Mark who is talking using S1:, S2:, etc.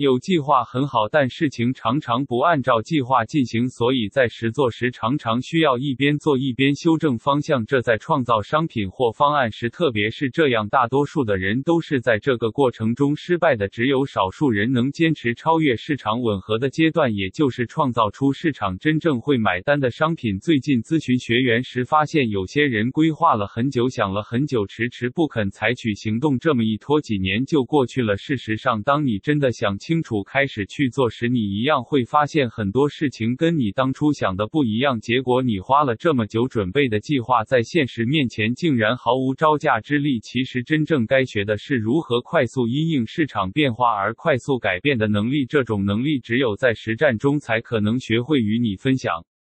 S1: 有计划很好，但事情常常不按照计划进行，所以在实做时常常需要一边做一边修正方向。这在创造商品或方案时特别是这样，大多数的人都是在这个过程中失败的，只有少数人能坚持超越市场吻合的阶段，也就是创造出市场真正会买单的商品。最近咨询学员时发现，有些人规划了很久，想了很久，迟迟不肯采取行动，这么一拖几年就过去了。事实上，当你真的想清楚开始去做时，你一样会发现很多事情跟你当初想的不一样，结果你花了这么久准备的计划，在现实面前竟然毫无招架之力。其实真正该学的是如何快速因应市场变化而快速改变的能力，这种能力只有在实战中才可能学会，与你分享。